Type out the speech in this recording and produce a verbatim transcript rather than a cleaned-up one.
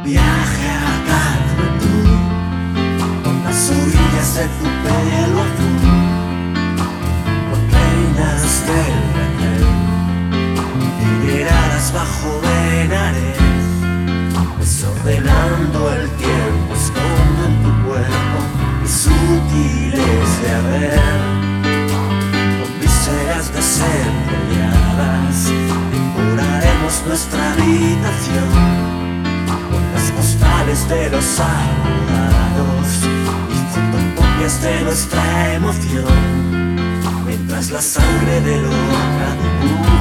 Viaje a Katmandú, con las orillas de tu pelo azul, con reinas del Betel y miradas bajo Benares, desordenando el tiempo, escondo en tu cuerpo mis útiles de haber, con vísceras desenrolladas, decoraremos nuestra habitación de los abogados y fotocopias de nuestra emoción, mientras la sangre de loca